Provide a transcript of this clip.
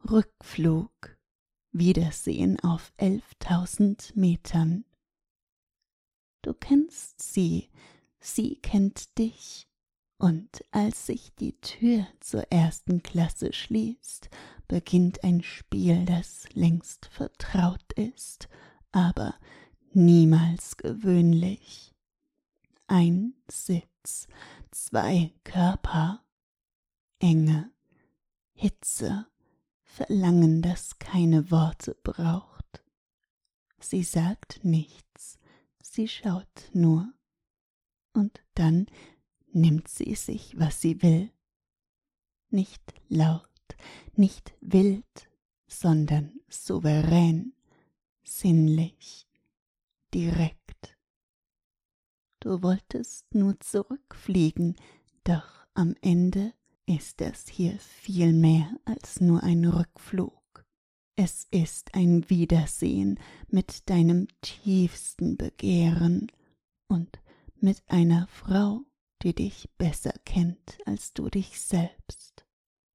Rückflug, Wiedersehen auf 11.000 Metern. Du kennst sie, sie kennt dich, und als sich die Tür zur ersten Klasse schließt, beginnt ein Spiel, das längst vertraut ist, aber niemals gewöhnlich. Ein Sitz, zwei Körper, Enge, Hitze, Verlangen, das keine Worte braucht. Sie sagt nichts, sie schaut nur, und dann nimmt sie sich, was sie will. Nicht laut, nicht wild, sondern souverän, sinnlich, direkt. Du wolltest nur zurückfliegen, doch am Ende ist es hier viel mehr als nur ein Rückflug. Es ist ein Wiedersehen mit deinem tiefsten Begehren und mit einer Frau, die dich besser kennt als du dich selbst.